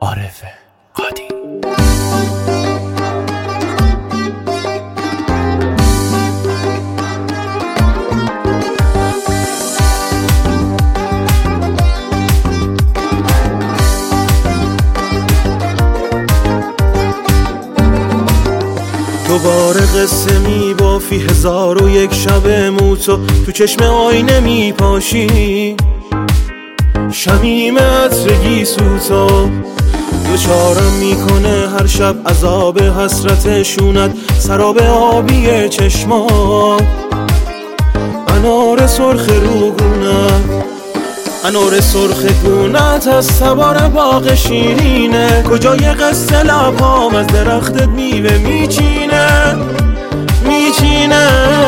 عارف قادی. دوباره قصه میبافی 1001 شب موتو تو چشم آینه میپاشی، شمیم عطر گیسوتو دچارم میکنه هر شب عذاب حسرت شونت، سراب آبی چشمات، انار سرخ روگونت، انار سرخ گونت از تبار باغ شیرینه، کجای قصه لبام از درختت میوه میچینه میچینه.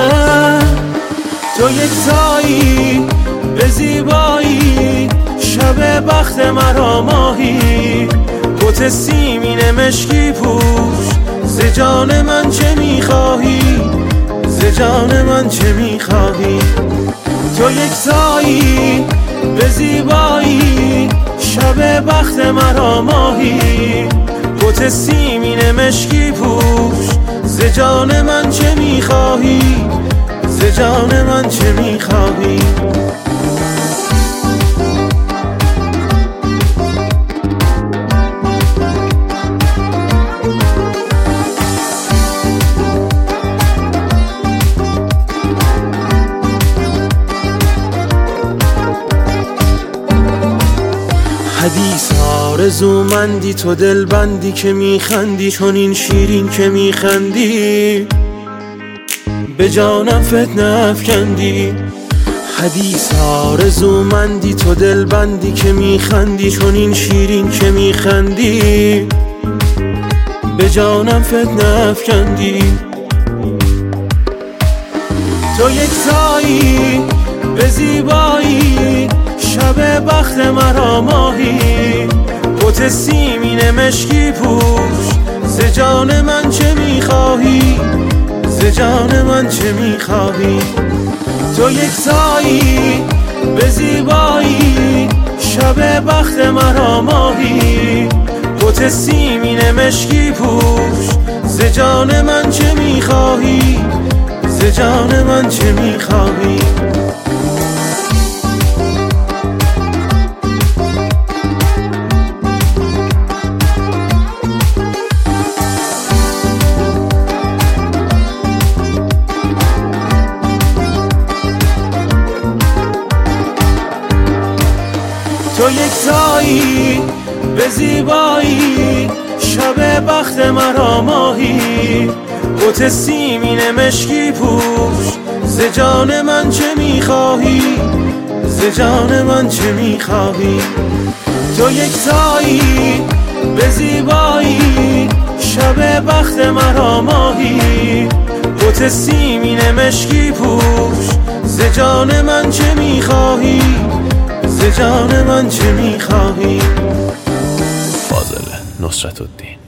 تو یک تایی به زیبایی، شب بخت مرا ماهی، کت سیمین مشکی پوش، ز جان من چه میخواهی، ز جان من چه میخواهی. تو یک تایی به زیبایی، شب بخت مرا ماهی، کت سیمین مشکی پوش، ز جان من چه میخواهی، ز جان من چه میخواهی. حدیث آرزومندی تو دلبندی که میخندی، چون این شیرین که میخندی به جانم فتنه افکندی. حدیث آرزومندی تو دلبندی که میخندی، چون این شیرین که میخندی به جانم فتنه افکندی. تو یک تایی به زیبایی، شب بخت مرا ماهی، کت سیمین مشکی پوش، ز جان من چه میخواهی، ز جان من چه میخواهی. تو یک تایی به زیبایی، شب بخت مرا ماهی، کت سیمین مشکی پوش، ز جان من چه میخواهی، ز جان من چه میخواهی. تو یک تایی به زیبایی، شب بخت مرا ماهی، کت سیمین مشکی پوش، ز جان من چه میخواهی، ز جان من چه میخواهی. تو یک تایی به زیبایی، شب بخت مرا ماهی، کت سیمین مشکی پوش، ز جان من چه میخواهی، ز جان من چه میخواهی. فاضل نصرت‌الدین.